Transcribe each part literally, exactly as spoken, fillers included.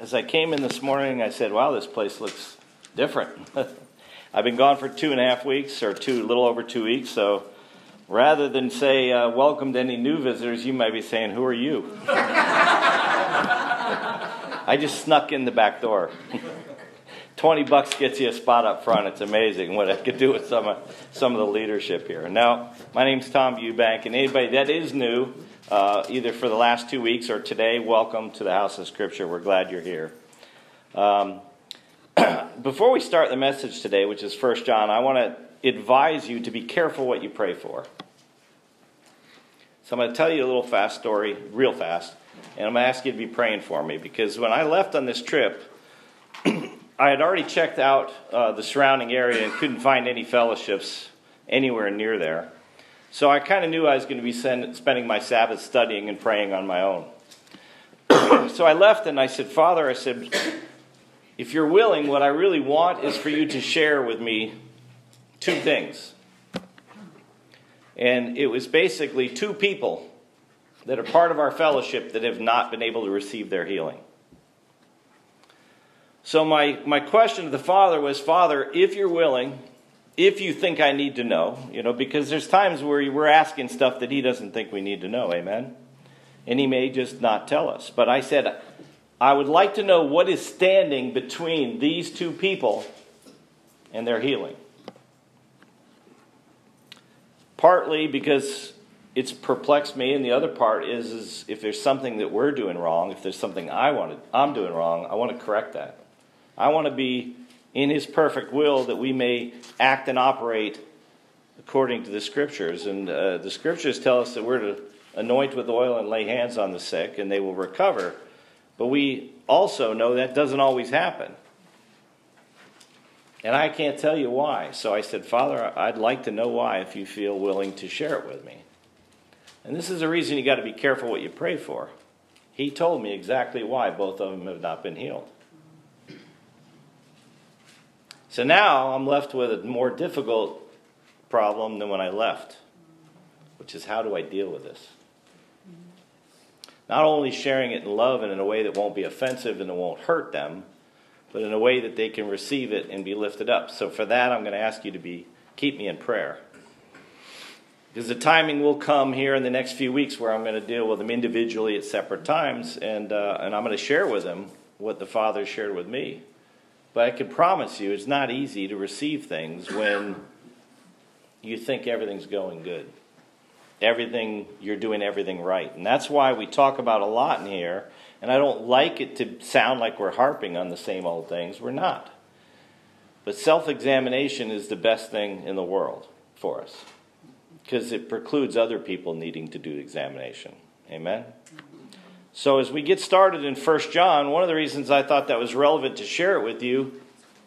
as I came in this morning, I said, wow, this place looks different. I've been gone for two and a half weeks, or two, a little over two weeks, so rather than say, uh, welcome to any new visitors, you might be saying, who are you? I just snuck in the back door. twenty bucks gets you a spot up front. It's amazing what I could do with some of, some of the leadership here. Now, my name's Tom Eubank, and anybody that is new, uh, either for the last two weeks or today, welcome to the House of Scripture. We're glad you're here. Um, before we start the message today, which is First John, I want to advise you to be careful what you pray for. So I'm going to tell you a little fast story, real fast, and I'm going to ask you to be praying for me, because when I left on this trip, I had already checked out uh, the surrounding area and couldn't find any fellowships anywhere near there. So I kind of knew I was going to be send, spending my Sabbath studying and praying on my own. So I left and I said, Father, I said, if you're willing, what I really want is for you to share with me two things. And it was basically two people that are part of our fellowship that have not been able to receive their healing. So my, my question to the Father was, Father, if you're willing, if you think I need to know, you know, because there's times where we're asking stuff that he doesn't think we need to know, amen? And he may just not tell us. But I said, I would like to know what is standing between these two people and their healing. Partly because it's perplexed me, and the other part is, is if there's something that we're doing wrong, if there's something I want to, I'm doing wrong, I want to correct that. I want to be in his perfect will that we may act and operate according to the Scriptures. And uh, the Scriptures tell us that we're to anoint with oil and lay hands on the sick, and they will recover. But we also know that doesn't always happen. And I can't tell you why. So I said, Father, I'd like to know why if you feel willing to share it with me. And this is a reason you got to be careful what you pray for. He told me exactly why both of them have not been healed. So now I'm left with a more difficult problem than when I left, which is, how do I deal with this? Not only sharing it in love and in a way that won't be offensive and it won't hurt them, but in a way that they can receive it and be lifted up. So for that, I'm going to ask you to be keep me in prayer. Because the timing will come here in the next few weeks where I'm going to deal with them individually at separate times, and uh, and I'm going to share with them what the Father shared with me. But I can promise you it's not easy to receive things when you think everything's going good. Everything, you're doing everything right. And that's why we talk about a lot in here. And I don't like it to sound like we're harping on the same old things. We're not. But self-examination is the best thing in the world for us, because it precludes other people needing to do examination. Amen? So as we get started in First John, one of the reasons I thought that was relevant to share it with you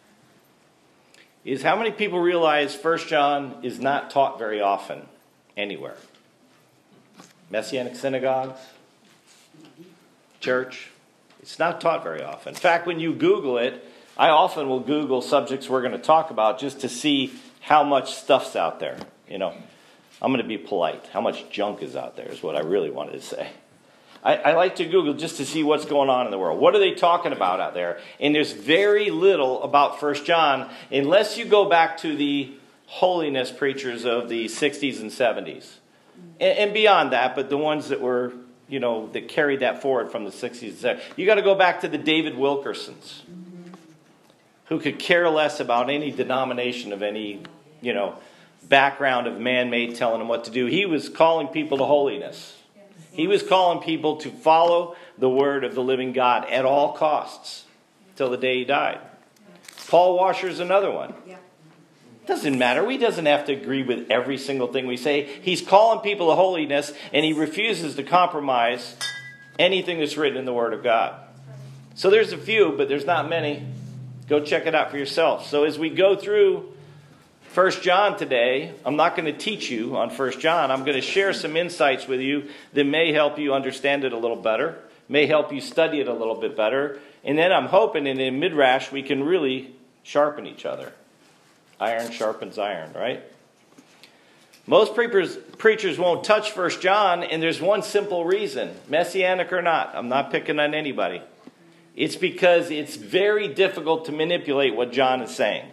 is how many people realize First John is not taught very often anywhere. Messianic synagogues, church, it's not taught very often. In fact, when you Google it, I often will Google subjects we're going to talk about just to see how much stuff's out there. You know, I'm going to be polite. How much junk is out there is what I really wanted to say. I, I like to Google just to see what's going on in the world. What are they talking about out there? And there's very little about First John unless you go back to the holiness preachers of the sixties and seventies. And, and beyond that, but the ones that were, you know, that carried that forward from the sixties and seventies. You got to go back to the David Wilkersons, who could care less about any denomination of any, you know, background of man-made telling them what to do. He was calling people to holiness. He was calling people to follow the word of the living God at all costs till the day he died. Paul Washer's another one. Doesn't matter. He doesn't have to agree with every single thing we say. He's calling people to holiness, and he refuses to compromise anything that's written in the Word of God. So there's a few, but there's not many. Go check it out for yourself. So as we go through First John today, I'm not going to teach you on First John. I'm going to share some insights with you that may help you understand it a little better, may help you study it a little bit better. And then I'm hoping in a midrash we can really sharpen each other. Iron sharpens iron, right? Most preachers, preachers won't touch First John, and there's one simple reason, Messianic or not. I'm not picking on anybody. It's because it's very difficult to manipulate what John is saying.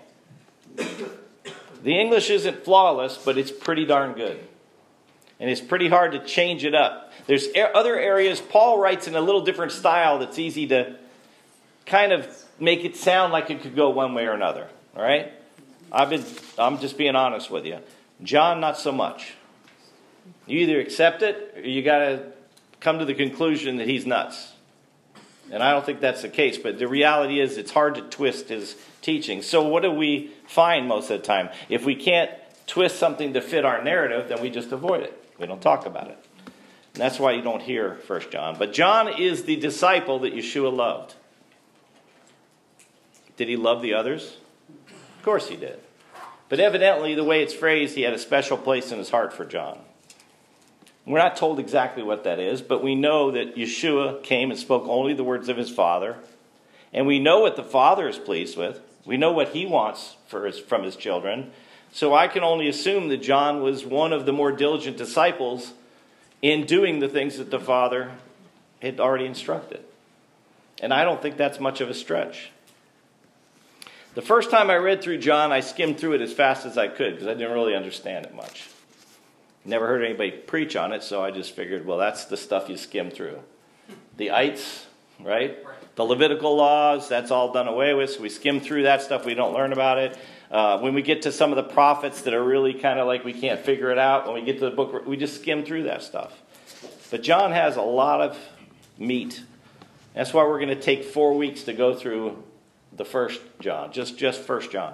The English isn't flawless, but it's pretty darn good. And it's pretty hard to change it up. There's other areas Paul writes in a little different style that's easy to kind of make it sound like it could go one way or another. All right? I've been, I'm just being honest with you. John, not so much. You either accept it or you got to come to the conclusion that he's nuts. And I don't think that's the case. But the reality is it's hard to twist his teaching. So what do we find most of the time? If we can't twist something to fit our narrative, then we just avoid it. We don't talk about it. And that's why you don't hear First John. But John is the disciple that Yeshua loved. Did he love the others? Of course he did. But evidently, the way it's phrased, he had a special place in his heart for John. We're not told exactly what that is, but we know that Yeshua came and spoke only the words of his Father. And we know what the Father is pleased with. We know what he wants for his, from his children. So I can only assume that John was one of the more diligent disciples in doing the things that the Father had already instructed. And I don't think that's much of a stretch. The first time I read through John, I skimmed through it as fast as I could because I didn't really understand it much. Never heard anybody preach on it, so I just figured, well, that's the stuff you skim through. The ites, right? The Levitical laws, that's all done away with, so we skim through that stuff. We don't learn about it. Uh, when we get to some of the prophets that are really kind of like we can't figure it out, when we get to the book, we just skim through that stuff. But John has a lot of meat. That's why we're going to take four weeks to go through the first John, just, just First John.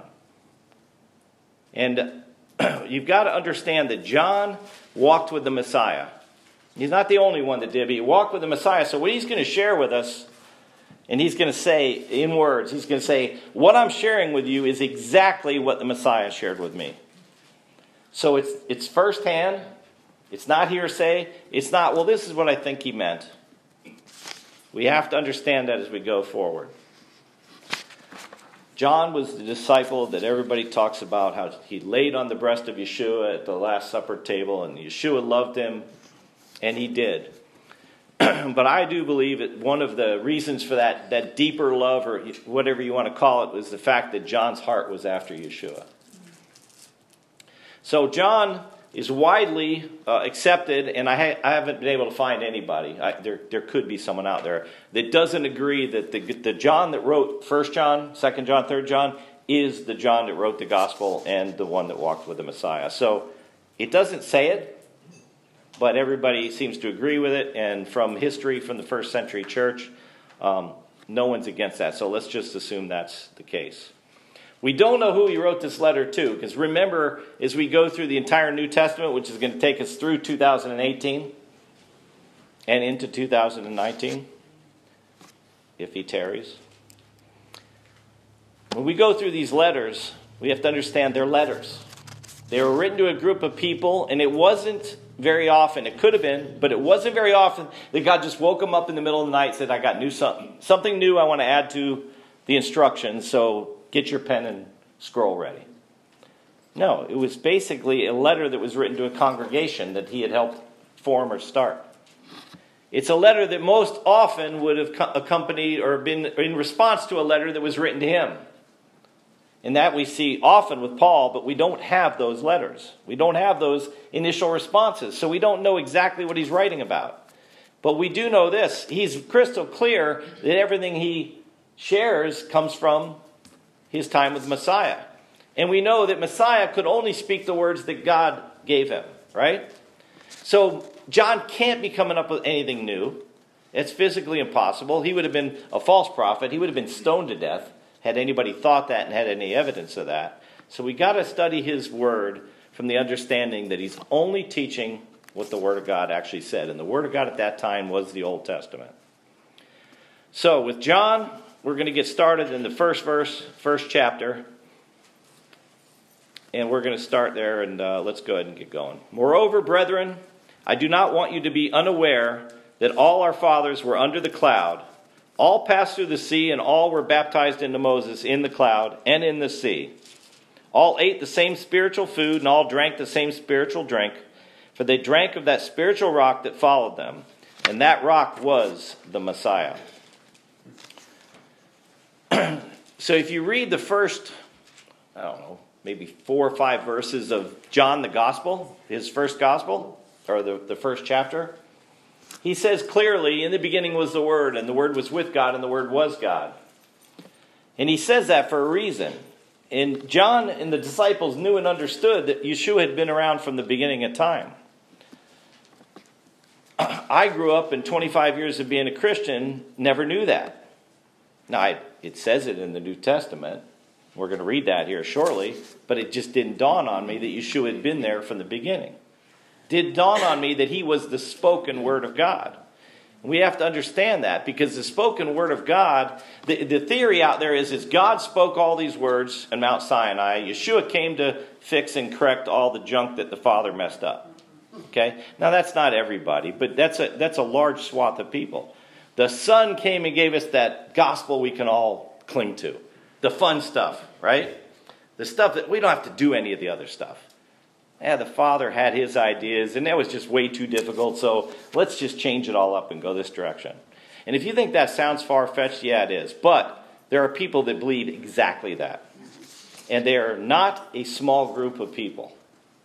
And you've got to understand that John walked with the Messiah. He's not the only one that did, but he walked with the Messiah. So what he's going to share with us, and he's going to say in words, he's going to say, what I'm sharing with you is exactly what the Messiah shared with me. So it's it's firsthand. It's not hearsay. It's not, well, this is what I think he meant. We have to understand that as we go forward. John was the disciple that everybody talks about, how he laid on the breast of Yeshua at the Last Supper table, and Yeshua loved him, and he did. But I do believe that one of the reasons for that, that deeper love, or whatever you want to call it, was the fact that John's heart was after Yeshua. So John is widely uh, accepted, and I, ha- I haven't been able to find anybody. I, there, there could be someone out there that doesn't agree that the, the John that wrote First John, Second John, Third John is the John that wrote the Gospel and the one that walked with the Messiah. So it doesn't say it, but everybody seems to agree with it. And from history, from the first century church, um, no one's against that. So let's just assume that's the case. We don't know who he wrote this letter to, because remember, as we go through the entire New Testament, which is going to take us through two thousand eighteen and into two thousand nineteen, if he tarries. When we go through these letters, we have to understand they're letters. They were written to a group of people, and it wasn't very often, it could have been, but it wasn't very often that God just woke them up in the middle of the night and said, I got new something, something new I want to add to the instructions, so get your pen and scroll ready. No, it was basically a letter that was written to a congregation that he had helped form or start. It's a letter that most often would have accompanied or been in response to a letter that was written to him. And that we see often with Paul, but we don't have those letters. We don't have those initial responses, so we don't know exactly what he's writing about. But we do know this. He's crystal clear that everything he shares comes from his time with Messiah. And we know that Messiah could only speak the words that God gave him, right? So John can't be coming up with anything new. It's physically impossible. He would have been a false prophet. He would have been stoned to death had anybody thought that and had any evidence of that. So we got to study his word from the understanding that he's only teaching what the Word of God actually said. And the Word of God at that time was the Old Testament. So with John, we're going to get started in the first verse, first chapter. And we're going to start there, and uh, let's go ahead and get going. Moreover, brethren, I do not want you to be unaware that all our fathers were under the cloud. All passed through the sea, and all were baptized into Moses in the cloud and in the sea. All ate the same spiritual food, and all drank the same spiritual drink. For they drank of that spiritual rock that followed them, and that rock was the Messiah. So if you read the first, I don't know, maybe four or five verses of John the Gospel, his first Gospel, or the, the first chapter, he says clearly, in the beginning was the Word, and the Word was with God, and the Word was God. And he says that for a reason. And John and the disciples knew and understood that Yeshua had been around from the beginning of time. I grew up in twenty-five years of being a Christian, never knew that. Now, I, it says it in the New Testament. We're going to read that here shortly. But it just didn't dawn on me that Yeshua had been there from the beginning. It did dawn on me that he was the spoken word of God. We have to understand that, because the spoken word of God, the, the theory out there is, is God spoke all these words in Mount Sinai. Yeshua came to fix and correct all the junk that the Father messed up. Okay? Now that's not everybody, but that's a, that's a large swath of people. The Son came and gave us that gospel we can all cling to. The fun stuff, right? The stuff that we don't have to do any of the other stuff. Yeah, the Father had his ideas, and that was just way too difficult, so let's just change it all up and go this direction. And if you think that sounds far-fetched, yeah, it is. But there are people that believe exactly that. And they are not a small group of people.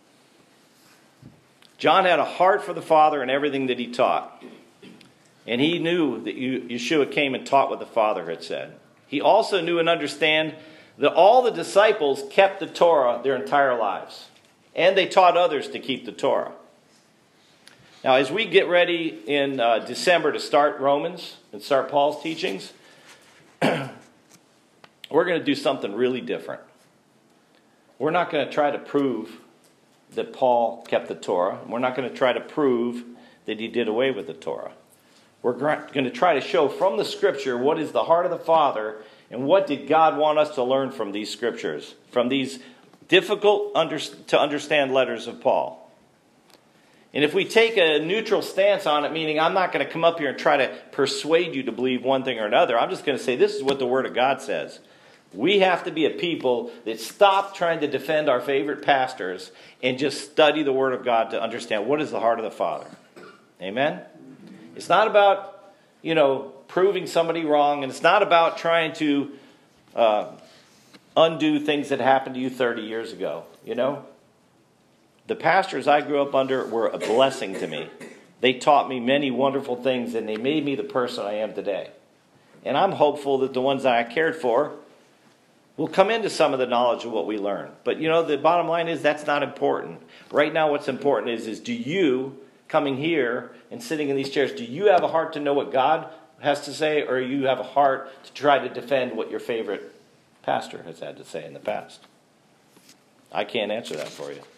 John had a heart for the Father and everything that he taught. And he knew that Yeshua came and taught what the Father had said. He also knew and understood that all the disciples kept the Torah their entire lives. And they taught others to keep the Torah. Now, as we get ready in uh, December to start Romans and start Paul's teachings, we're going to do something really different. We're not going to try to prove that Paul kept the Torah. We're not going to try to prove that he did away with the Torah. We're going to try to show from the Scripture what is the heart of the Father and what did God want us to learn from these Scriptures, from these difficult under, to understand letters of Paul. And if we take a neutral stance on it, meaning I'm not going to come up here and try to persuade you to believe one thing or another, I'm just going to say this is what the Word of God says. We have to be a people that stop trying to defend our favorite pastors and just study the Word of God to understand what is the heart of the Father. Amen? It's not about, you know, proving somebody wrong, and it's not about trying to uh, undo things that happened to you thirty years ago, you know. The pastors I grew up under were a blessing to me. They taught me many wonderful things, and they made me the person I am today. And I'm hopeful that the ones that I cared for will come into some of the knowledge of what we learn. But, you know, the bottom line is that's not important. Right now what's important is, is do you, coming here and sitting in these chairs, do you have a heart to know what God has to say, or you have a heart to try to defend what your favorite pastor has had to say in the past? I can't answer that for you.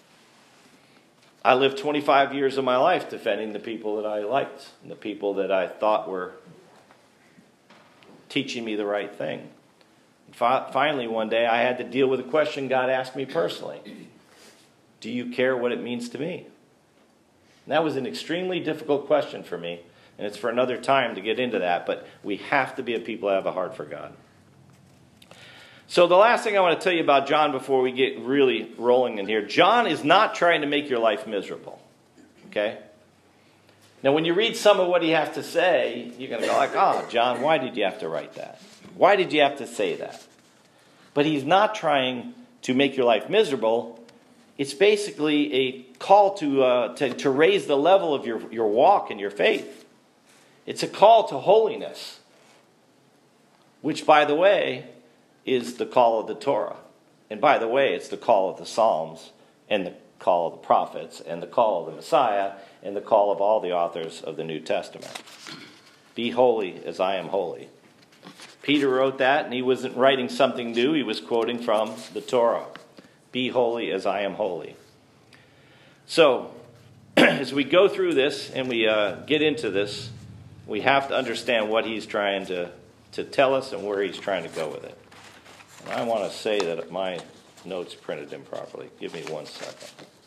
I lived twenty-five years of my life defending the people that I liked and the people that I thought were teaching me the right thing. And fi- finally, one day, I had to deal with a question God asked me personally. Do you care what it means to me? And that was an extremely difficult question for me, and it's for another time to get into that, but we have to be a people that have a heart for God. So the last thing I want to tell you about John before we get really rolling in here, John is not trying to make your life miserable. Okay? Now when you read some of what he has to say, you're going to go like, oh, John, why did you have to write that? Why did you have to say that? But he's not trying to make your life miserable. It's basically a call to, uh, to, to raise the level of your, your walk and your faith. It's a call to holiness, which, by the way, is the call of the Torah. And by the way, it's the call of the Psalms, and the call of the prophets, and the call of the Messiah, and the call of all the authors of the New Testament. Be holy as I am holy. Peter wrote that, and he wasn't writing something new. He was quoting from the Torah. Be holy as I am holy. So, as we go through this and we uh, get into this, we have to understand what he's trying to, to tell us and where he's trying to go with it. And I want to say that my notes printed improperly. Give me one second.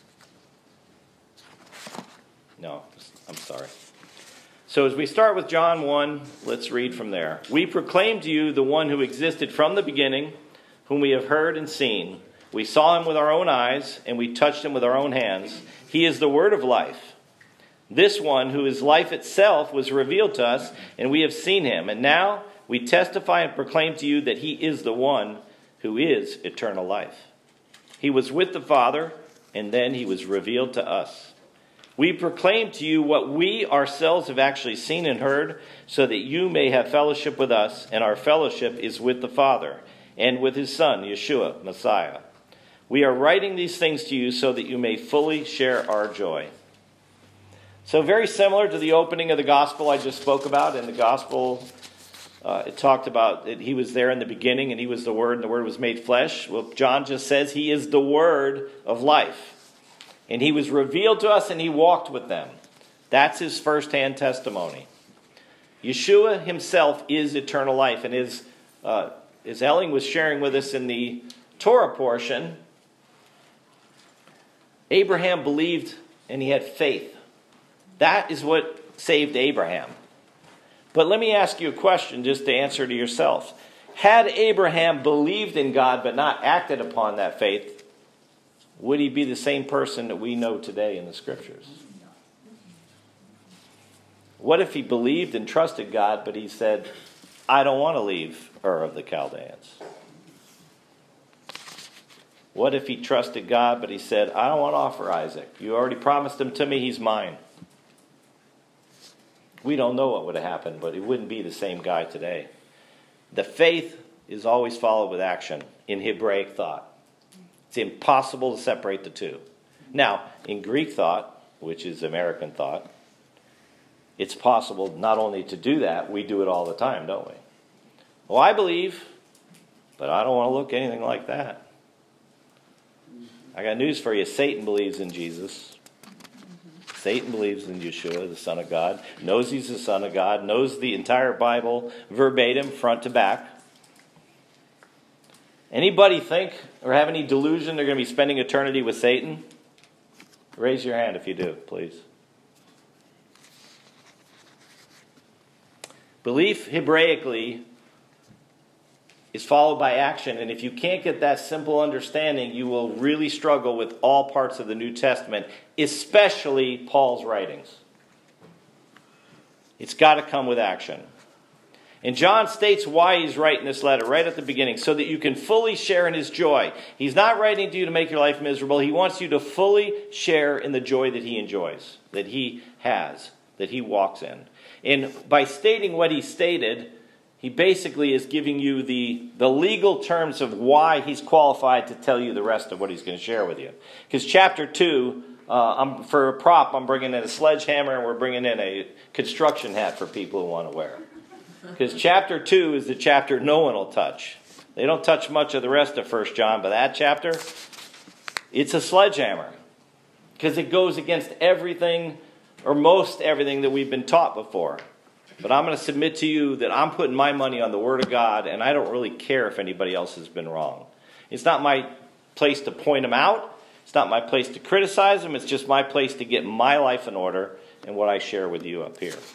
No, I'm sorry. So as we start with John one, let's read from there. We proclaim to you the one who existed from the beginning, whom we have heard and seen. We saw him with our own eyes, and we touched him with our own hands. He is the word of life. This one, who is life itself, was revealed to us, and we have seen him. And now we testify and proclaim to you that he is the one who is eternal life. He was with the Father, and then he was revealed to us. We proclaim to you what we ourselves have actually seen and heard, so that you may have fellowship with us, and our fellowship is with the Father and with his Son, Yeshua, Messiah. We are writing these things to you so that you may fully share our joy. So very similar to the opening of the gospel I just spoke about. In the gospel, uh, it talked about that he was there in the beginning and he was the Word and the Word was made flesh. Well, John just says he is the Word of life. And he was revealed to us and he walked with them. That's his firsthand testimony. Yeshua himself is eternal life. And as, uh, as Elling was sharing with us in the Torah portion, Abraham believed and he had faith. That is what saved Abraham. But let me ask you a question just to answer to yourself. Had Abraham believed in God but not acted upon that faith, would he be the same person that we know today in the Scriptures? What if he believed and trusted God, but he said, I don't want to leave Ur of the Chaldeans? What if he trusted God, but he said, I don't want to offer Isaac. You already promised him to me, he's mine. We don't know what would have happened, but it wouldn't be the same guy today. The faith is always followed with action in Hebraic thought. It's impossible to separate the two. Now, in Greek thought, which is American thought, it's possible not only to do that, we do it all the time, don't we? Well, I believe, but I don't want to look anything like that. I got news for you. Satan believes in Jesus. Satan believes in Yeshua, the Son of God, knows he's the Son of God, knows the entire Bible verbatim, front to back. Anybody think or have any delusion they're going to be spending eternity with Satan? Raise your hand if you do, please. Belief, Hebraically, is followed by action. And if you can't get that simple understanding, you will really struggle with all parts of the New Testament, especially Paul's writings. It's got to come with action. And John states why he's writing this letter right at the beginning, so that you can fully share in his joy. He's not writing to you to make your life miserable. He wants you to fully share in the joy that he enjoys, that he has, that he walks in. And by stating what he stated, he basically is giving you the, the legal terms of why he's qualified to tell you the rest of what he's going to share with you. Because chapter two, uh, I'm, for a prop, I'm bringing in a sledgehammer and we're bringing in a construction hat for people who want to wear. Because chapter two is the chapter no one will touch. They don't touch much of the rest of First John, but that chapter, it's a sledgehammer. Because it goes against everything, or most everything that we've been taught before. But I'm going to submit to you that I'm putting my money on the Word of God, and I don't really care if anybody else has been wrong. It's not my place to point them out. It's not my place to criticize them. It's just my place to get my life in order and what I share with you up here.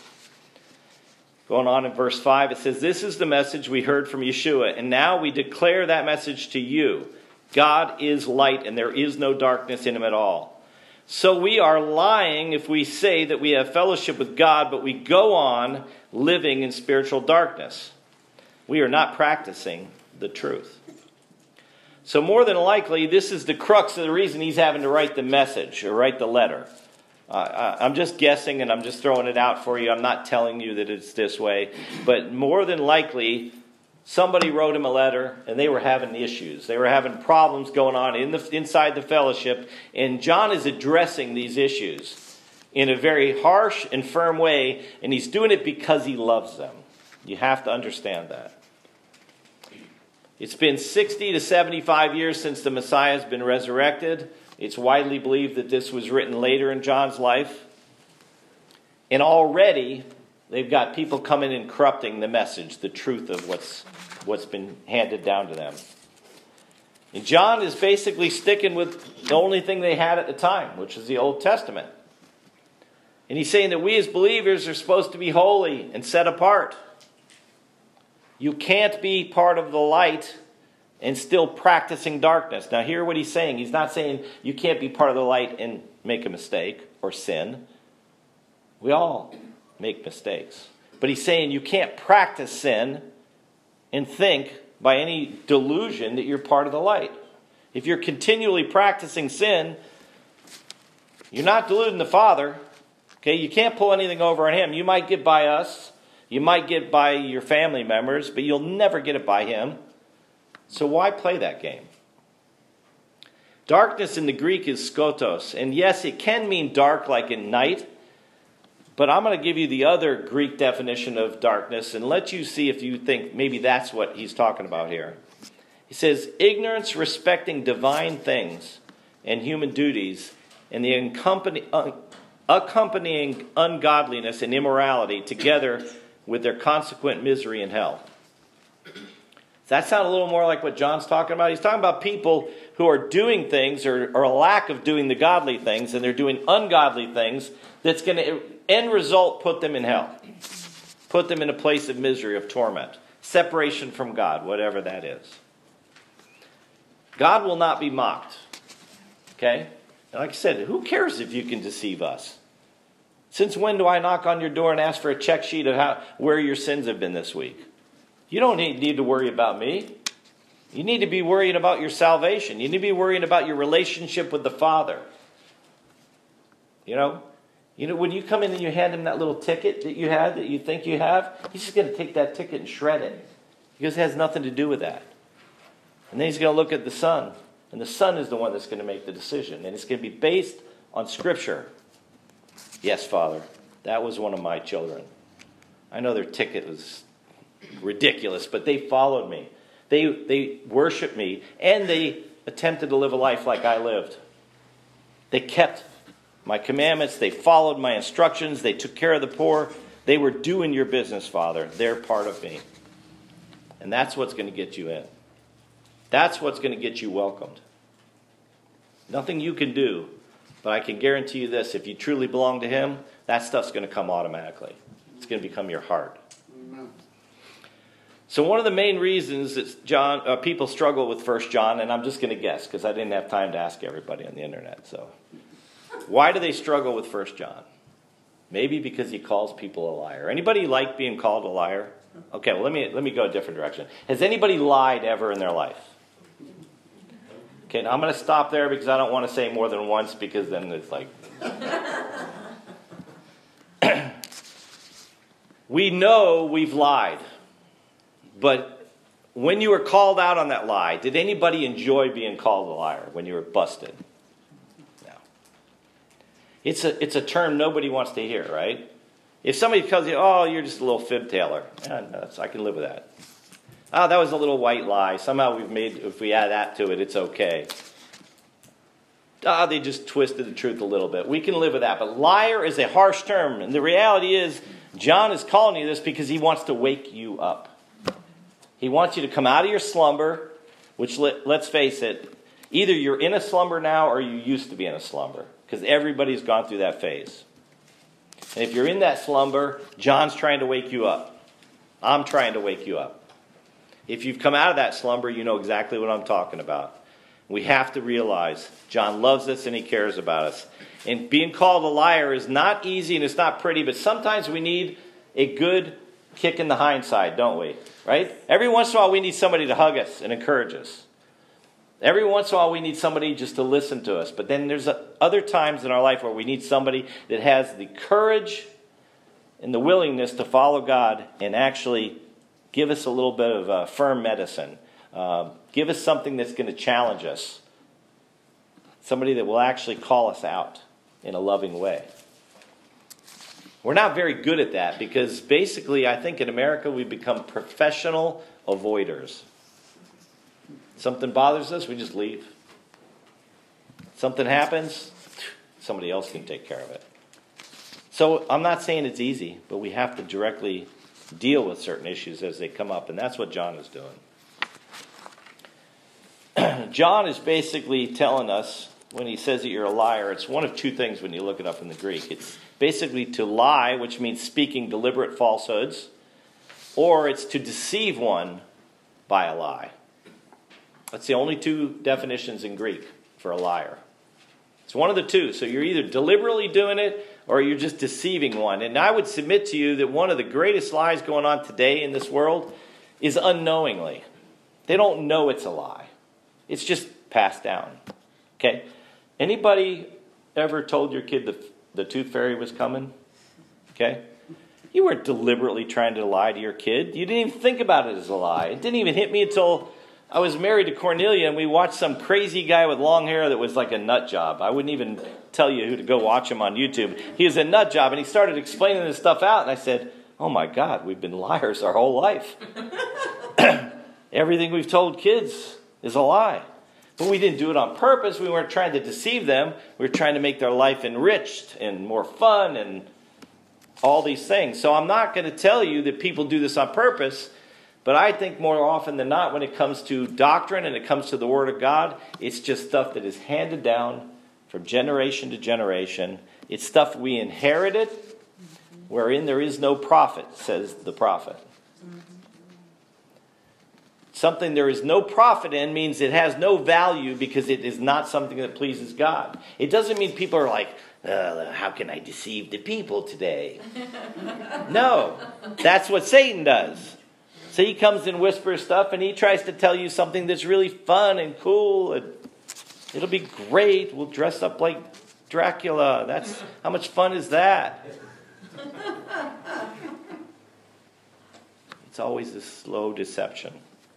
Going on in verse five, it says, this is the message we heard from Yeshua, and now we declare that message to you. God is light, and there is no darkness in him at all. So we are lying if we say that we have fellowship with God, but we go on living in spiritual darkness. We are not practicing the truth. So more than likely, this is the crux of the reason he's having to write the message or write the letter. Uh, I'm just guessing and I'm just throwing it out for you. I'm not telling you that it's this way. But more than likely, somebody wrote him a letter and they were having issues. They were having problems going on in the, inside the fellowship. And John is addressing these issues in a very harsh and firm way. And he's doing it because he loves them. You have to understand that. It's been sixty to seventy-five years since the Messiah has been resurrected. It's widely believed that this was written later in John's life. And already they've got people coming and corrupting the message, the truth of what's what's been handed down to them. And John is basically sticking with the only thing they had at the time, which is the Old Testament. And he's saying that we as believers are supposed to be holy and set apart. You can't be part of the light and still practicing darkness. Now hear what he's saying. He's not saying you can't be part of the light and make a mistake or sin. We all make mistakes. But he's saying you can't practice sin and think by any delusion that you're part of the light. If you're continually practicing sin, you're not deluding the Father. Okay, you can't pull anything over on him. You might get by us. You might get by your family members, but you'll never get it by him. So why play that game? Darkness in the Greek is skotos. And yes, it can mean dark like in night. But I'm going to give you the other Greek definition of darkness and let you see if you think maybe that's what he's talking about here. He says, ignorance respecting divine things and human duties and the accompany, uh, accompanying ungodliness and immorality together with their consequent misery in hell. Does that sound a little more like what John's talking about? He's talking about people who are doing things or, or a lack of doing the godly things, and they're doing ungodly things that's going to, end result, put them in hell. Put them in a place of misery, of torment. Separation from God, whatever that is. God will not be mocked. Okay? And like I said, who cares if you can deceive us? Since when do I knock on your door and ask for a check sheet of how, where your sins have been this week? You don't need, need to worry about me. You need to be worrying about your salvation. You need to be worrying about your relationship with the Father. You know? You know, when you come in and you hand him that little ticket that you had, that you think you have, he's just going to take that ticket and shred it. Because it has nothing to do with that. And then he's going to look at the Son. And the Son is the one that's going to make the decision. And it's going to be based on Scripture. Yes, Father, that was one of my children. I know their ticket was ridiculous, but they followed me. They, they worshiped me. And they attempted to live a life like I lived. They kept my commandments. They followed my instructions. They took care of the poor. They were doing your business, Father. They're part of me. And that's what's going to get you in. That's what's going to get you welcomed. Nothing you can do, but I can guarantee you this. If you truly belong to him, that stuff's going to come automatically. It's going to become your heart. Amen. So one of the main reasons that John, uh, people struggle with First John, and I'm just going to guess because I didn't have time to ask everybody on the internet. So why do they struggle with First John? Maybe because he calls people a liar. Anybody like being called a liar? Okay, well, let me let me go a different direction. Has anybody lied ever in their life? Okay, now I'm going to stop there because I don't want to say more than once because then it's like... We know we've lied. But when you were called out on that lie, did anybody enjoy being called a liar when you were busted? No. It's a, it's a term nobody wants to hear, right? If somebody tells you, oh, you're just a little fib tailer, yeah, no, that's, I can live with that. Oh, that was a little white lie. Somehow we've made, if we add that to it, it's okay. Ah, oh, they just twisted the truth a little bit. We can live with that. But liar is a harsh term. And the reality is, John is calling you this because he wants to wake you up. He wants you to come out of your slumber, which, let, let's face it, either you're in a slumber now or you used to be in a slumber. Because everybody's gone through that phase. And if you're in that slumber, John's trying to wake you up. I'm trying to wake you up. If you've come out of that slumber, you know exactly what I'm talking about. We have to realize John loves us and he cares about us. And being called a liar is not easy and it's not pretty, but sometimes we need a good kick in the hindsight, don't we? Right? Every once in a while we need somebody to hug us and encourage us. Every once in a while we need somebody just to listen to us. But then there's other times in our life where we need somebody that has the courage and the willingness to follow God and actually give us a little bit of uh, firm medicine. Uh, give us something that's going to challenge us. Somebody that will actually call us out in a loving way. We're not very good at that because basically I think in America we've become professional avoiders. Something bothers us, we just leave. Something happens, somebody else can take care of it. So I'm not saying it's easy, but we have to directly deal with certain issues as they come up, and that's what John is doing. John is basically telling us, when he says that you're a liar, it's one of two things when you look it up in the Greek. It's basically to lie, which means speaking deliberate falsehoods, or it's to deceive one by a lie. That's the only two definitions in Greek for a liar. It's one of the two. So you're either deliberately doing it or you're just deceiving one. And I would submit to you that one of the greatest lies going on today in this world is unknowingly. They don't know it's a lie. It's just passed down. Okay? Anybody ever told your kid the, the tooth fairy was coming? Okay? You weren't deliberately trying to lie to your kid. You didn't even think about it as a lie. It didn't even hit me until I was married to Cornelia and we watched some crazy guy with long hair that was like a nut job. I wouldn't even tell you who to go watch him on YouTube. He was a nut job and he started explaining this stuff out and I said, oh my God, we've been liars our whole life. Everything we've told kids is a lie. But we didn't do it on purpose. We weren't trying to deceive them. We were trying to make their life enriched and more fun and all these things. So I'm not going to tell you that people do this on purpose, but I think more often than not when it comes to doctrine and it comes to the Word of God, it's just stuff that is handed down from generation to generation. It's stuff we inherited, wherein there is no profit, says the prophet. Something there is no profit in means it has no value because it is not something that pleases God. It doesn't mean people are like, uh, how can I deceive the people today? No, that's what Satan does. So he comes and whispers stuff and he tries to tell you something that's really fun and cool. And it'll be great. We'll dress up like Dracula. That's how much fun is that? It's always a slow deception.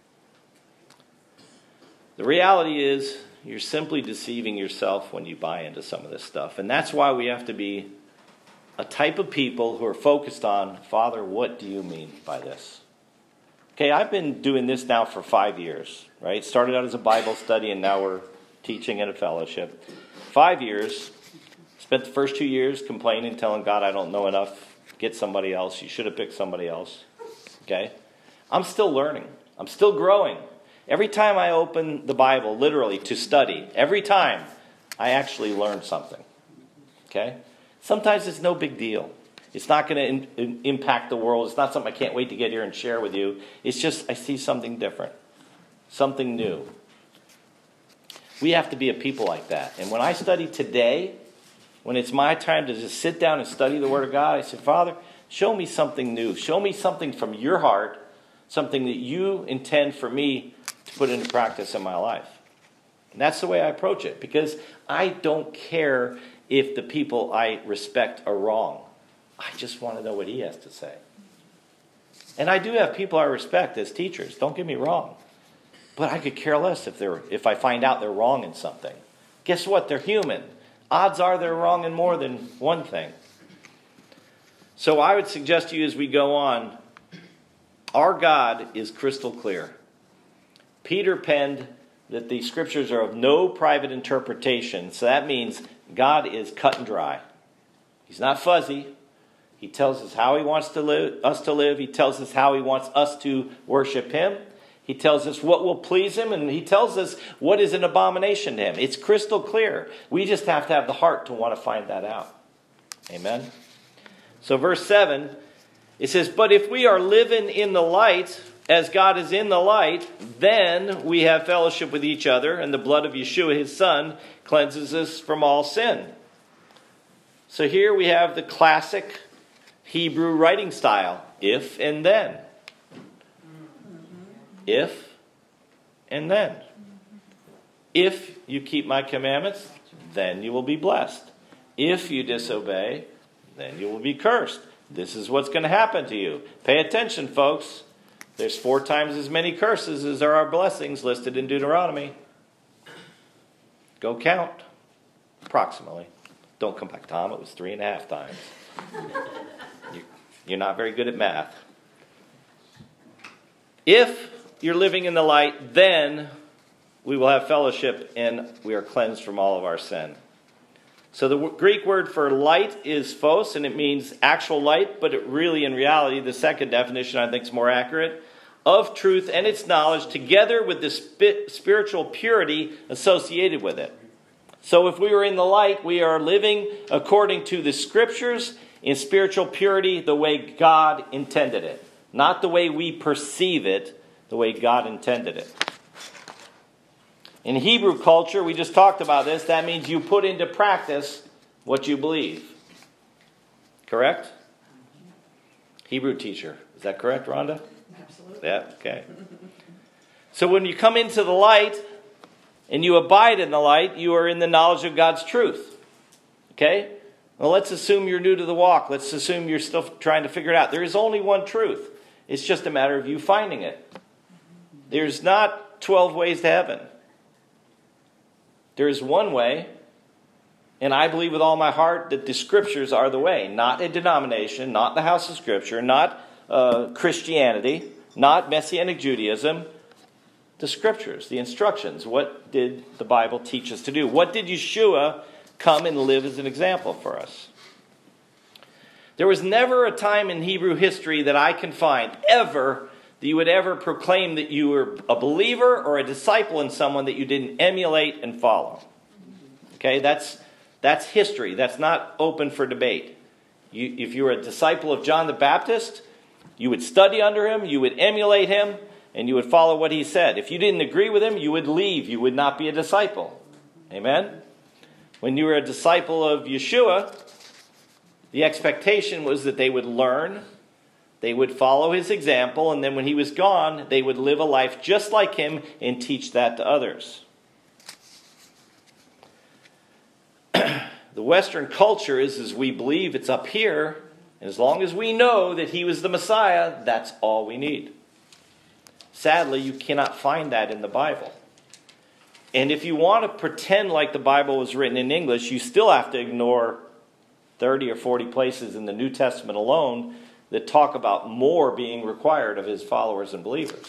The reality is, you're simply deceiving yourself when you buy into some of this stuff. And that's why we have to be a type of people who are focused on, Father, what do you mean by this? Okay, I've been doing this now for five years, right? Started out as a Bible study and now we're teaching in a fellowship. Five years. Spent the first two years complaining, telling God I don't know enough. Get somebody else. You should have picked somebody else. Okay? I'm still learning. I'm still growing. Every time I open the Bible, literally, to study, every time, I actually learn something. Okay? Sometimes it's no big deal. It's not going to in, in, impact the world. It's not something I can't wait to get here and share with you. It's just I see something different. Something new. We have to be a people like that. And when I study today, when it's my time to just sit down and study the Word of God, I say, Father, show me something new. Show me something from your heart, something that you intend for me to put into practice in my life. And that's the way I approach it, because I don't care if the people I respect are wrong. I just want to know what he has to say. And I do have people I respect as teachers, don't get me wrong. But I could care less if they're if I find out they're wrong in something. Guess what? They're human. Odds are they're wrong in more than one thing. So I would suggest to you as we go on, our God is crystal clear. Peter penned that the scriptures are of no private interpretation. So that means God is cut and dry. He's not fuzzy. He tells us how he wants to live, us to live. He tells us how he wants us to worship him. He tells us what will please him, and he tells us what is an abomination to him. It's crystal clear. We just have to have the heart to want to find that out. Amen? So verse seven, it says, but if we are living in the light, as God is in the light, then we have fellowship with each other, and the blood of Yeshua, his son, cleanses us from all sin. So here we have the classic Hebrew writing style, if and then. If and then. If you keep my commandments, then you will be blessed. If you disobey, then you will be cursed. This is what's going to happen to you. Pay attention, folks. There's four times as many curses as there are blessings listed in Deuteronomy. Go count. Approximately. Don't come back, Tom. It was three and a half times. You're not very good at math. If you're living in the light, then we will have fellowship and we are cleansed from all of our sin. So the Greek word for light is phos, and it means actual light, but it really, in reality, the second definition I think is more accurate, of truth and its knowledge, together with the sp- spiritual purity associated with it. So if we are in the light, we are living according to the scriptures in spiritual purity the way God intended it. Not the way we perceive it, the way God intended it. In Hebrew culture, we just talked about this, that means you put into practice what you believe. Correct? Hebrew teacher. Is that correct, Rhonda? Absolutely. Absolutely. Yeah, okay. So when you come into the light and you abide in the light, you are in the knowledge of God's truth. Okay? Well, let's assume you're new to the walk. Let's assume you're still trying to figure it out. There is only one truth. It's just a matter of you finding it. There's not twelve ways to heaven. There is one way, and I believe with all my heart that the Scriptures are the way. Not a denomination, not the house of Scripture, not uh, Christianity, not Messianic Judaism. The Scriptures, the instructions. What did the Bible teach us to do? What did Yeshua come and live as an example for us? There was never a time in Hebrew history that I can find ever that you would ever proclaim that you were a believer or a disciple in someone that you didn't emulate and follow. Okay, that's that's history. That's not open for debate. You, if you were a disciple of John the Baptist, you would study under him, you would emulate him, and you would follow what he said. If you didn't agree with him, you would leave. You would not be a disciple. Amen? When you were a disciple of Yeshua, the expectation was that they would learn, they would follow his example, and then when he was gone, they would live a life just like him and teach that to others. The Western culture is as we believe it's up here, and as long as we know that he was the Messiah, that's all we need. Sadly, you cannot find that in the Bible. And if you want to pretend like the Bible was written in English, you still have to ignore thirty or forty places in the New Testament alone that talk about more being required of his followers and believers.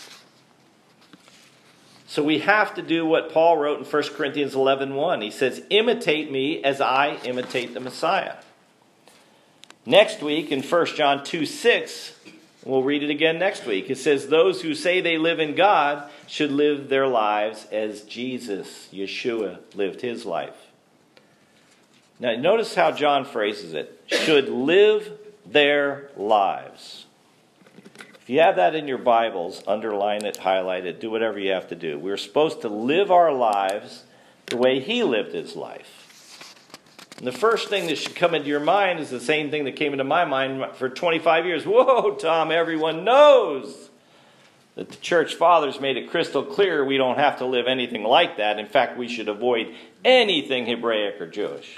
So we have to do what Paul wrote in First Corinthians eleven one. He says, imitate me as I imitate the Messiah. Next week in First John two six, we'll read it again next week. It says, those who say they live in God should live their lives as Jesus, Yeshua, lived his life. Now notice how John phrases it. Should live their lives. If you have that in your Bibles, underline it, highlight it, do whatever you have to do. We're supposed to live our lives the way he lived his life. And the first thing that should come into your mind is the same thing that came into my mind for twenty-five years. Whoa, Tom, everyone knows that the church fathers made it crystal clear we don't have to live anything like that. In fact, we should avoid anything Hebraic or Jewish.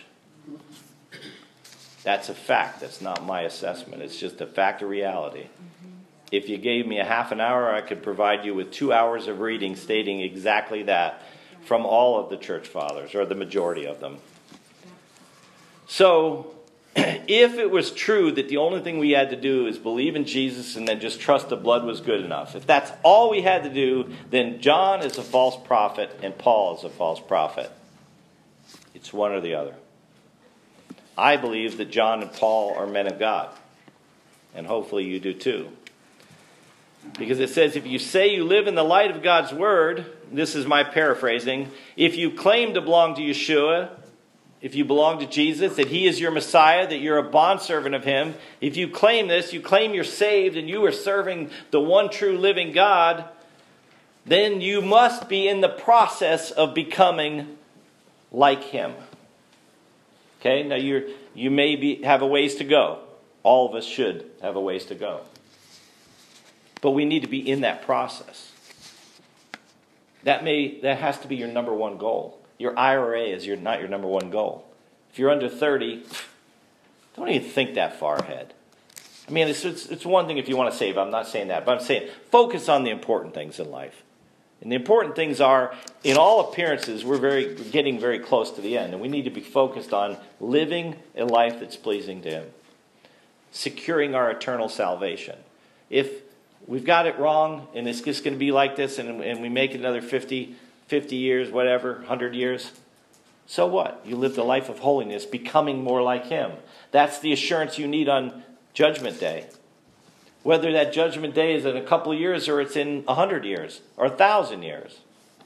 That's a fact. That's not my assessment. It's just a fact of reality. If you gave me a half an hour, I could provide you with two hours of reading stating exactly that from all of the church fathers, or the majority of them. So, if it was true that the only thing we had to do is believe in Jesus and then just trust the blood was good enough, if that's all we had to do, then John is a false prophet and Paul is a false prophet. It's one or the other. I believe that John and Paul are men of God. And hopefully you do too. Because it says, if you say you live in the light of God's word, this is my paraphrasing, if you claim to belong to Yeshua, if you belong to Jesus, that he is your Messiah, that you're a bondservant of him, if you claim this, you claim you're saved and you are serving the one true living God, then you must be in the process of becoming like him. Okay, now you you may be, have a ways to go. All of us should have a ways to go. But we need to be in that process. That may that has to be your number one goal. Your I R A is your, not your number one goal. If you're under thirty, don't even think that far ahead. I mean, it's, it's, it's one thing if you want to save. I'm not saying that. But I'm saying focus on the important things in life. And the important things are, in all appearances, we're very we're getting very close to the end. And we need to be focused on living a life that's pleasing to him. Securing our eternal salvation. If we've got it wrong, and it's just going to be like this, and, and we make it another fifty, fifty years, whatever, one hundred years, so what? You live the life of holiness, becoming more like him. That's the assurance you need on Judgment Day. Whether that Judgment Day is in a couple of years or it's in a hundred years or a thousand years.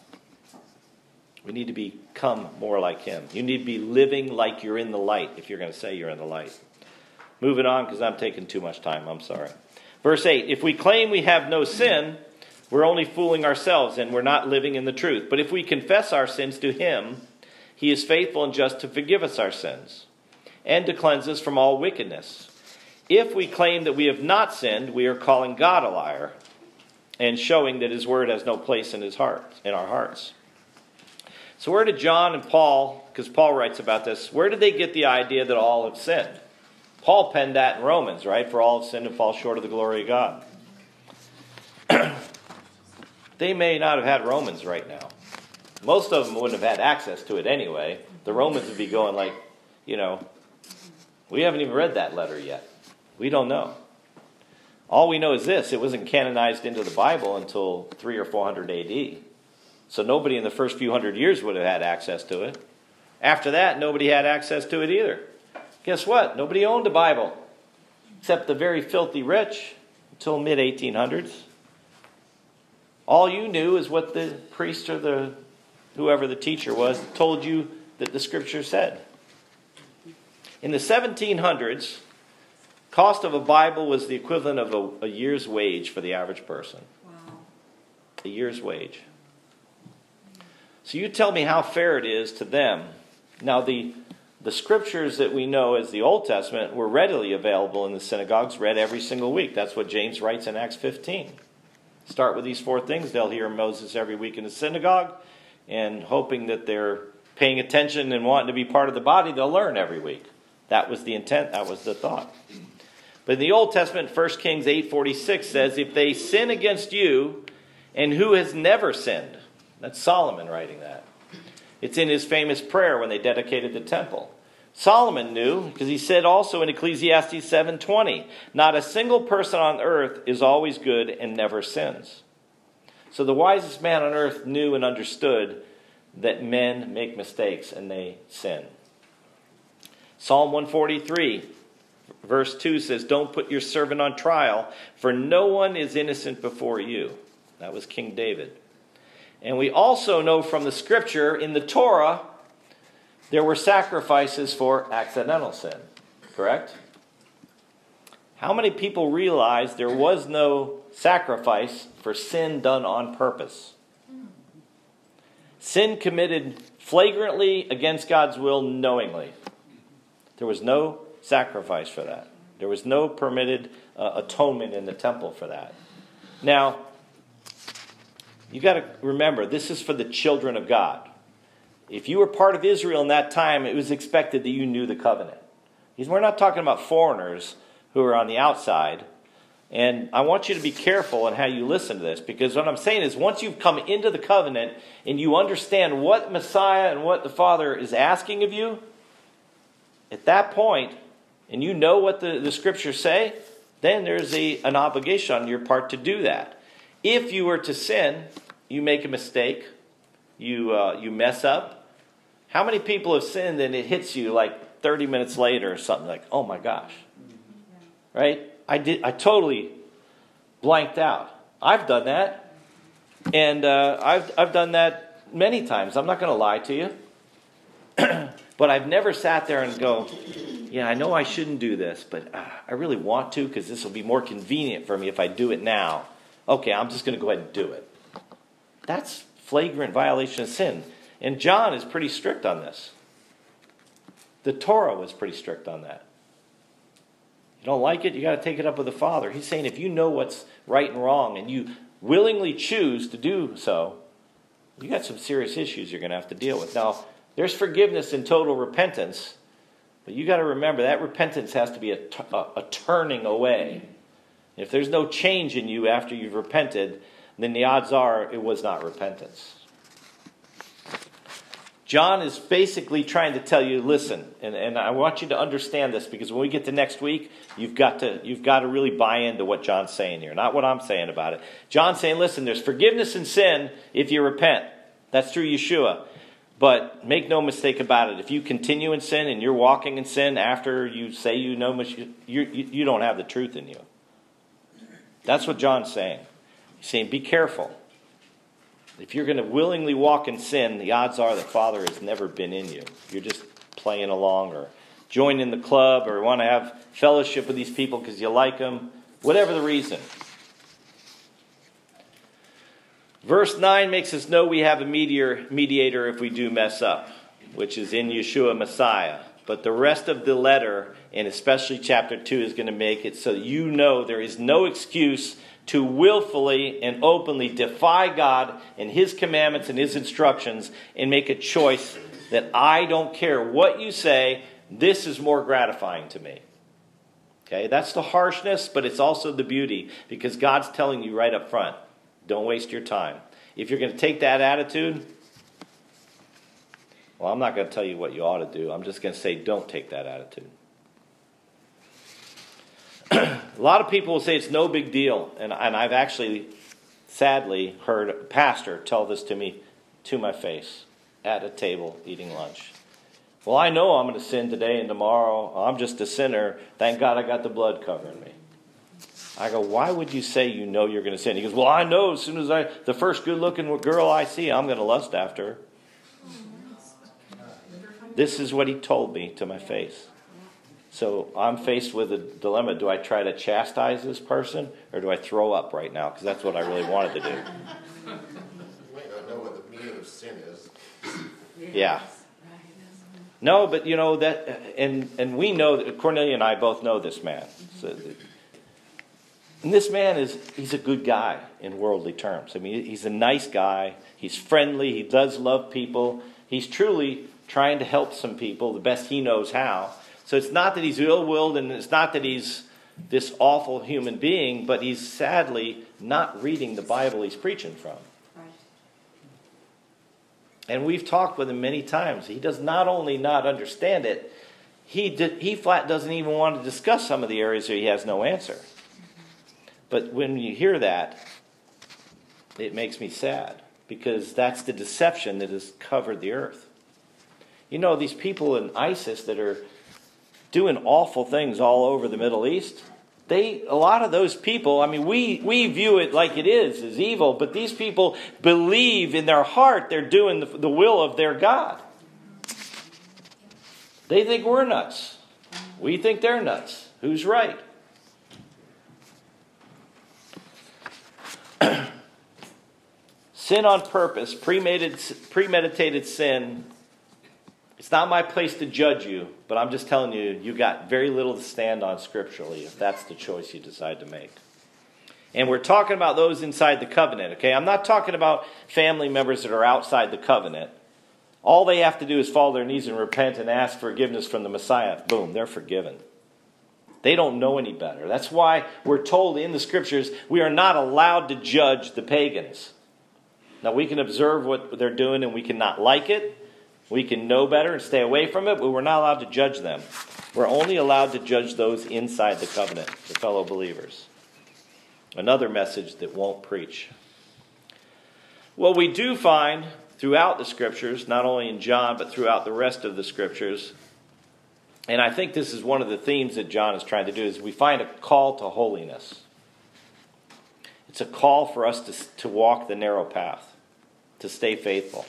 We need to become more like him. You need to be living like you're in the light if you're going to say you're in the light. Moving on because I'm taking too much time. I'm sorry. Verse eight, if we claim we have no sin, we're only fooling ourselves and we're not living in the truth. But if we confess our sins to him, he is faithful and just to forgive us our sins and to cleanse us from all wickedness. If we claim that we have not sinned, we are calling God a liar, and showing that his word has no place in his heart, in our hearts. So where did John and Paul, because Paul writes about this, where did they get the idea that all have sinned? Paul penned that in Romans, right? For all have sinned and fall short of the glory of God. They may not have had Romans right now. Most of them wouldn't have had access to it anyway. The Romans would be going like, you know, we haven't even read that letter yet. We don't know. All we know is this: it wasn't canonized into the Bible until three or four hundred A D. So nobody in the first few hundred years would have had access to it. After that, nobody had access to it either. Guess what? Nobody owned a Bible except the very filthy rich until mid eighteen hundreds. All you knew is what the priest or the whoever the teacher was told you that the scripture said. In the seventeen hundreds, cost of a Bible was the equivalent of a, a year's wage for the average person. Wow. A year's wage. So you tell me how fair it is to them. Now the the scriptures that we know as the Old Testament were readily available in the synagogues, read every single week. That's what James writes in Acts fifteen. Start with these four things. They'll hear Moses every week in the synagogue, and hoping that they're paying attention and wanting to be part of the body, they'll learn every week. That was the intent. That was the thought. But in the Old Testament, First Kings eight forty-six says, if they sin against you, and who has never sinned? That's Solomon writing that. It's in his famous prayer when they dedicated the temple. Solomon knew, because he said also in Ecclesiastes seven twenty, not a single person on earth is always good and never sins. So the wisest man on earth knew and understood that men make mistakes and they sin. Psalm one forty-three, verse two says, don't put your servant on trial, for no one is innocent before you. That was King David. And we also know from the scripture in the Torah, there were sacrifices for accidental sin. Correct? How many people realize there was no sacrifice for sin done on purpose? Sin committed flagrantly against God's will knowingly. There was no sacrifice for that. There was no permitted uh, atonement in the temple for that. Now, you got to remember, this is for the children of God. If you were part of Israel in that time, it was expected that you knew the covenant. Because we're not talking about foreigners who are on the outside. And I want you to be careful in how you listen to this. Because what I'm saying is, once you've come into the covenant and you understand what Messiah and what the Father is asking of you, at that point, and you know what the, the scriptures say, then there's a, an obligation on your part to do that. If you were to sin, you make a mistake, you uh, you mess up. How many people have sinned and it hits you like thirty minutes later or something like, oh my gosh, right? I did. I totally blanked out. I've done that, and uh, I've I've done that many times. I'm not going to lie to you, but I've never sat there and go, yeah, I know I shouldn't do this, but uh, I really want to because this will be more convenient for me if I do it now. Okay, I'm just going to go ahead and do it. That's flagrant violation of sin. And John is pretty strict on this. The Torah was pretty strict on that. You don't like it, you got to take it up with the Father. He's saying if you know what's right and wrong and you willingly choose to do so, you got some serious issues you're going to have to deal with. Now, there's forgiveness and total repentance, but you got to remember that repentance has to be a, a, a turning away. If there's no change in you after you've repented, then the odds are it was not repentance. John is basically trying to tell you, listen, and, and I want you to understand this, because when we get to next week, you've got to you've got to really buy into what John's saying here, not what I'm saying about it. John's saying, listen, there's forgiveness in sin if you repent. That's through Yeshua. But make no mistake about it. If you continue in sin and you're walking in sin after you say you know, you, you, you don't have the truth in you. That's what John's saying. He's saying, be careful. If you're going to willingly walk in sin, the odds are the Father has never been in you. You're just playing along or joining the club or want to have fellowship with these people because you like them. Whatever the reason. Verse nine makes us know we have a mediator if we do mess up, which is in Yeshua Messiah. But the rest of the letter, and especially chapter two, is going to make it so you know there is no excuse to willfully and openly defy God and His commandments and His instructions and make a choice that I don't care what you say, this is more gratifying to me. Okay, that's the harshness, but it's also the beauty, because God's telling you right up front, don't waste your time. If you're going to take that attitude, well, I'm not going to tell you what you ought to do. I'm just going to say, don't take that attitude. A lot of people will say it's no big deal. And, and I've actually, sadly, heard a pastor tell this to me to my face at a table eating lunch. Well, I know I'm going to sin today and tomorrow. I'm just a sinner. Thank God I got the blood covering me. I go, why would you say you know you're going to sin? He goes, well, I know as soon as I, the first good-looking girl I see, I'm going to lust after her. This is what he told me to my face. So I'm faced with a dilemma. Do I try to chastise this person, or do I throw up right now? Because that's what I really wanted to do. You might not know what the meaning of sin is. Yeah. No, but you know that, and and we know that Cornelia and I both know this man. So, and this man is, he's a good guy in worldly terms. I mean, he's a nice guy. He's friendly. He does love people. He's truly trying to help some people the best he knows how. So it's not that he's ill-willed, and it's not that he's this awful human being, but he's sadly not reading the Bible he's preaching from. Right. And we've talked with him many times. He does not only not understand it, he did, he flat doesn't even want to discuss some of the areas where he has no answer. But when you hear that, it makes me sad, because that's the deception that has covered the earth. You know, these people in ISIS that are doing awful things all over the Middle East, they, a lot of those people, I mean, we, we view it like it is, as evil, but these people believe in their heart they're doing the, the will of their God. They think we're nuts. We think they're nuts. Who's right? Sin on purpose, premeditated, premeditated sin. It's not my place to judge you, but I'm just telling you, you got very little to stand on scripturally if that's the choice you decide to make. And we're talking about those inside the covenant, okay? I'm not talking about family members that are outside the covenant. All they have to do is fall to their knees and repent and ask forgiveness from the Messiah. Boom, they're forgiven. They don't know any better. That's why we're told in the scriptures we are not allowed to judge the pagans. Now, we can observe what they're doing and we can not like it. We can know better and stay away from it, but we're not allowed to judge them. We're only allowed to judge those inside the covenant, the fellow believers. Another message that won't preach. Well, we do find throughout the scriptures, not only in John, but throughout the rest of the scriptures, and I think this is one of the themes that John is trying to do, is we find a call to holiness. It's a call for us to, to walk the narrow path, to stay faithful.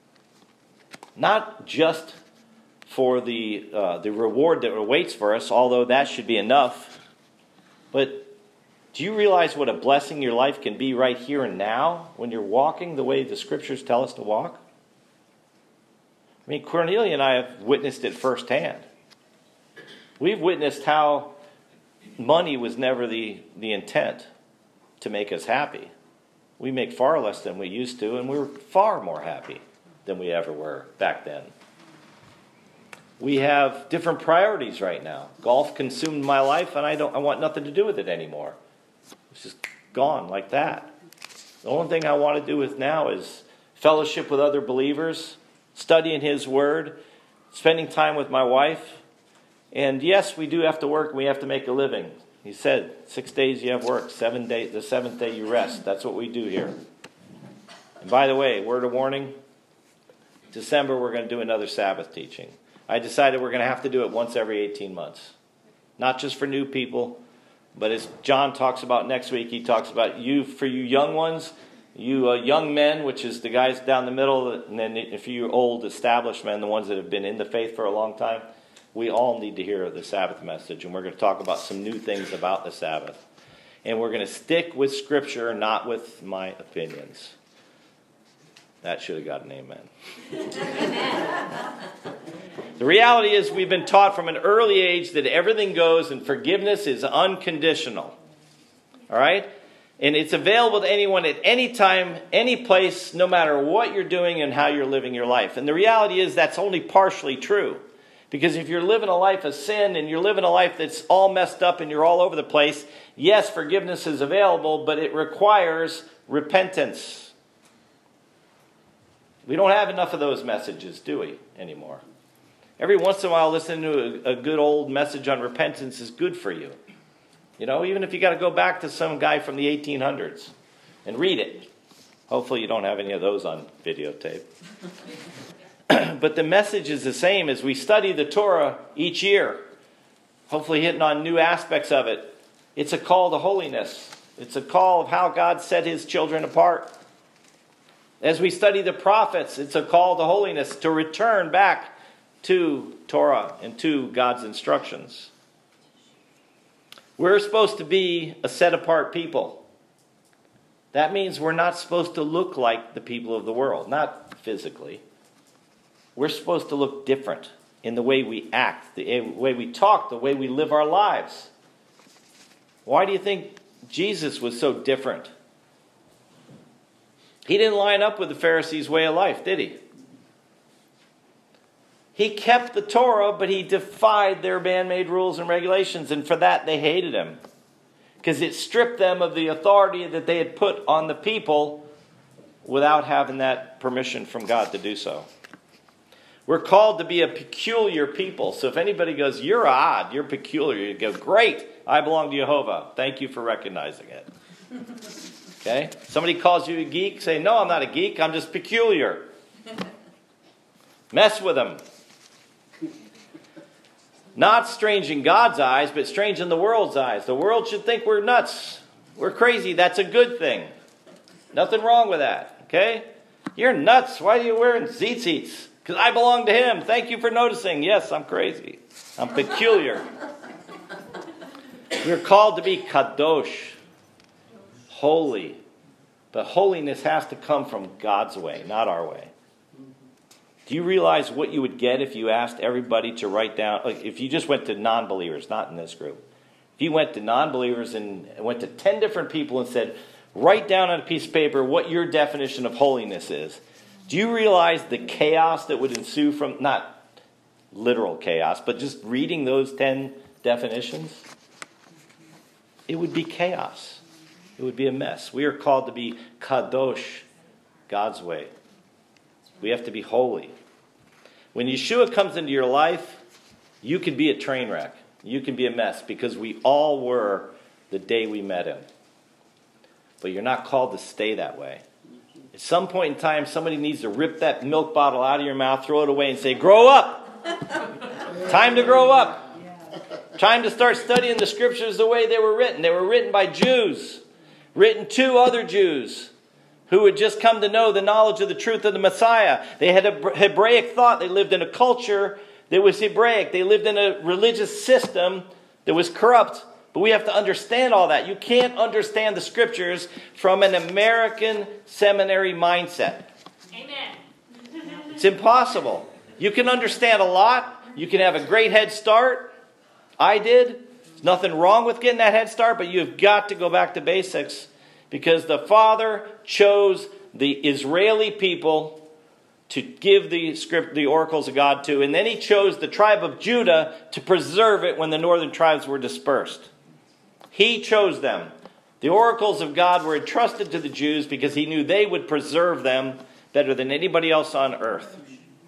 Not just for the uh, the reward that awaits for us, although that should be enough. But do you realize what a blessing your life can be right here and now when you're walking the way the scriptures tell us to walk? I mean, Cornelia and I have witnessed it firsthand. We've witnessed how money was never the, the intent to make us happy. We make far less than we used to, and we're far more happy than we ever were back then. We have different priorities right now. Golf consumed my life, and I don't I want nothing to do with it anymore. It's just gone like that. The only thing I want to do with now is fellowship with other believers, studying His Word, spending time with my wife. And yes, we do have to work, and we have to make a living. He said, six days you have work, seven days, the seventh day you rest. That's what we do here. And by the way, word of warning, December we're going to do another Sabbath teaching. I decided we're going to have to do it once every eighteen months. Not just for new people, but as John talks about next week, he talks about you, for you young ones, you uh, young men, which is the guys down the middle, and then if you old established men, the ones that have been in the faith for a long time, we all need to hear the Sabbath message, and we're going to talk about some new things about the Sabbath. And we're going to stick with Scripture, not with my opinions. That should have got an amen. The reality is we've been taught from an early age that everything goes and forgiveness is unconditional. All right? And it's available to anyone at any time, any place, no matter what you're doing and how you're living your life. And the reality is that's only partially true. Because if you're living a life of sin and you're living a life that's all messed up and you're all over the place, yes, forgiveness is available, but it requires repentance. We don't have enough of those messages, do we, anymore? Every once in a while, listening to a, a good old message on repentance is good for you. You know, even if you got to go back to some guy from the eighteen hundreds and read it. Hopefully you don't have any of those on videotape. But the message is the same as we study the Torah each year. Hopefully hitting on new aspects of it. It's a call to holiness. It's a call of how God set his children apart. As we study the prophets, it's a call to holiness, to return back to Torah and to God's instructions. We're supposed to be a set-apart people. That means we're not supposed to look like the people of the world, not physically. We're supposed to look different in the way we act, the way we talk, the way we live our lives. Why do you think Jesus was so different? He didn't line up with the Pharisees' way of life, did he? He kept the Torah, but he defied their man-made rules and regulations, and for that they hated him. Because it stripped them of the authority that they had put on the people without having that permission from God to do so. We're called to be a peculiar people. So if anybody goes, you're odd, you're peculiar, you go, great, I belong to Jehovah. Thank you for recognizing it. Okay? Somebody calls you a geek, say, no, I'm not a geek, I'm just peculiar. Mess with them. Not strange in God's eyes, but strange in the world's eyes. The world should think we're nuts. We're crazy. That's a good thing. Nothing wrong with that. Okay? You're nuts. Why are you wearing tzitzits? Because I belong to him. Thank you for noticing. Yes, I'm crazy. I'm peculiar. We're called to be kadosh. Holy. But holiness has to come from God's way, not our way. Do you realize what you would get if you asked everybody to write down, like if you just went to non-believers, not in this group. If you went to non-believers and went to ten different people and said, write down on a piece of paper what your definition of holiness is. Do you realize the chaos that would ensue from, not literal chaos, but just reading those ten definitions? It would be chaos. It would be a mess. We are called to be kadosh, God's way. We have to be holy. When Yeshua comes into your life, you can be a train wreck. You can be a mess because we all were the day we met him. But you're not called to stay that way. At some point in time, somebody needs to rip that milk bottle out of your mouth, throw it away and say, grow up. Time to grow up. Time to start studying the scriptures the way they were written. They were written by Jews, written to other Jews who had just come to know the knowledge of the truth of the Messiah. They had a Hebraic thought. They lived in a culture that was Hebraic. They lived in a religious system that was corrupt. But we have to understand all that. You can't understand the scriptures from an American seminary mindset. Amen. It's impossible. You can understand a lot. You can have a great head start. I did. There's nothing wrong with getting that head start, but you've got to go back to basics. Because the Father chose the Israeli people to give the script, the oracles of God to. And then he chose the tribe of Judah to preserve it when the northern tribes were dispersed. He chose them. The oracles of God were entrusted to the Jews because he knew they would preserve them better than anybody else on earth.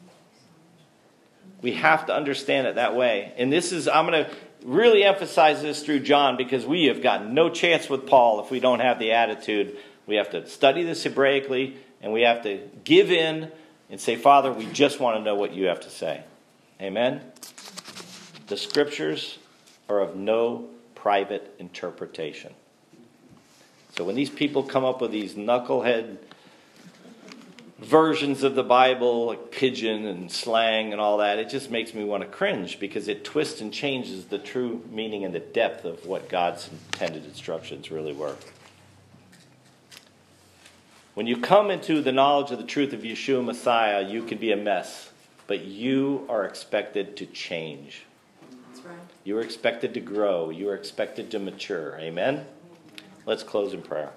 We have to understand it that way. And this is, I'm going to really emphasize this through John because we have got no chance with Paul if we don't have the attitude. We have to study this Hebraically and we have to give in and say, Father, we just want to know what you have to say. Amen? The scriptures are of no private interpretation. So when these people come up with these knucklehead versions of the Bible, like pigeon and slang and all that, it just makes me want to cringe because it twists and changes the true meaning and the depth of what God's intended instructions really were. When you come into the knowledge of the truth of Yeshua Messiah, you can be a mess. But you are expected to change. That's right. You are expected to grow. You are expected to mature. Amen? Let's close in prayer.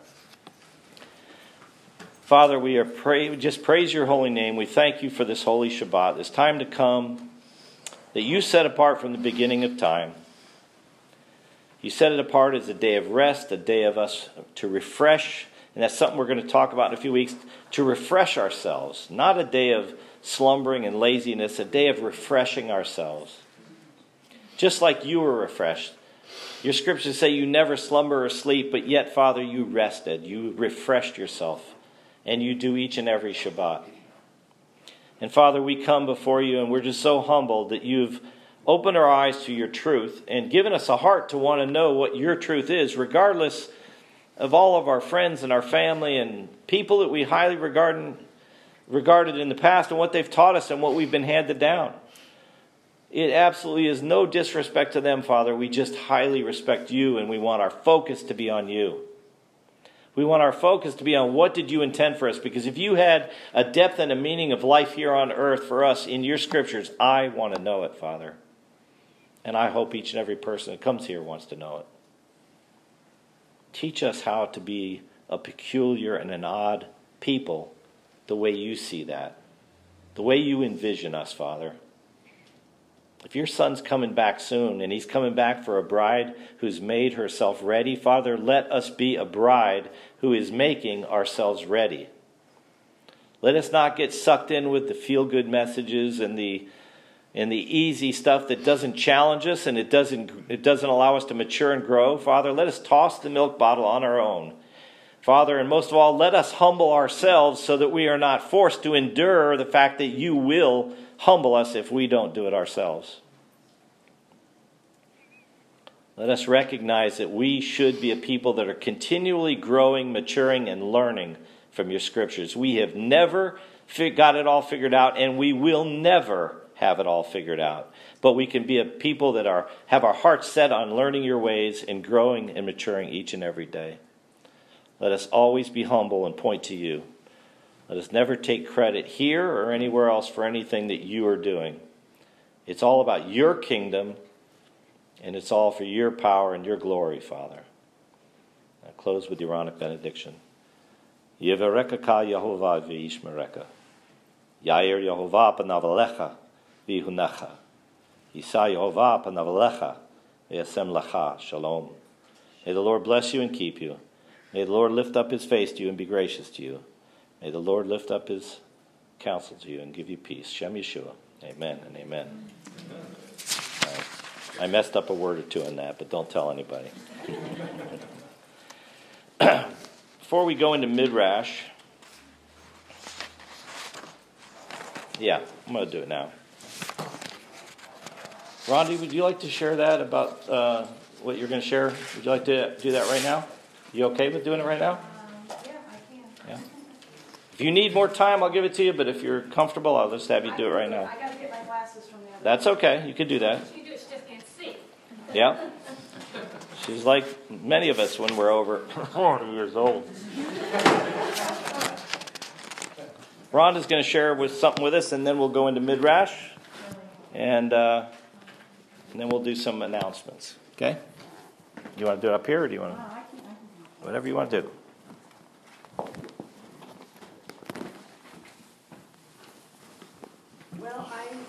Father, we are pray, we just praise your holy name. We thank you for this holy Shabbat, this time to come that you set apart from the beginning of time. You set it apart as a day of rest, a day of us to refresh. And that's something we're going to talk about in a few weeks. To refresh ourselves. Not a day of slumbering and laziness. A day of refreshing ourselves. Just like you were refreshed. Your scriptures say you never slumber or sleep. But yet, Father, you rested. You refreshed yourself. And you do each and every Shabbat. And Father, we come before you and we're just so humbled that you've opened our eyes to your truth. And given us a heart to want to know what your truth is. Regardless of all of our friends and our family and people that we highly regard, regarded in the past and what they've taught us and what we've been handed down. It absolutely is no disrespect to them, Father. We just highly respect you and we want our focus to be on you. We want our focus to be on what did you intend for us? Because if you had a depth and a meaning of life here on earth for us in your scriptures, I want to know it, Father. And I hope each and every person that comes here wants to know it. Teach us how to be a peculiar and an odd people the way you see that. The way you envision us, Father. If your son's coming back soon and he's coming back for a bride who's made herself ready, Father, let us be a bride who is making ourselves ready. Let us not get sucked in with the feel-good messages and the and the easy stuff that doesn't challenge us and it doesn't it doesn't allow us to mature and grow. Father, let us toss the milk bottle on our own. Father, and most of all, let us humble ourselves so that we are not forced to endure the fact that you will humble us if we don't do it ourselves. Let us recognize that we should be a people that are continually growing, maturing, and learning from your scriptures. We have never got it all figured out, and we will never have it all figured out. But we can be a people that are have our hearts set on learning your ways and growing and maturing each and every day. Let us always be humble and point to you. Let us never take credit here or anywhere else for anything that you are doing. It's all about your kingdom, and it's all for your power and your glory, Father. I'll close with the Aaronic benediction. Yevareka ka Yehovah v'yishmereka. Yair Yehovah panav alecha v'yihunecha. Yisa Yehovah panav alecha v'yasem lecha. Shalom. May the Lord bless you and keep you. May the Lord lift up his face to you and be gracious to you. May the Lord lift up his counsel to you and give you peace. Shem Yeshua. Amen and amen. amen. Right. I messed up a word or two in that, but don't tell anybody. Before we go into Midrash, yeah, I'm going to do it now. Rondi, would you like to share that about uh, what you're going to share? Would you like to do that right now? You okay with doing it right now? Um, yeah, I can. Yeah. If you need more time, I'll give it to you, but if you're comfortable, I'll just have you do it right now. I got to get my glasses from the other. That's okay. You can do that. You do it, just can't see. Yeah. She's like many of us when we're over forty years old. Rhonda's going to share with something with us, and then we'll go into Midrash, and, uh, and then we'll do some announcements. Okay? You want to do it up here, or do you want to? No, I can, I can. Whatever you want to do. Well, I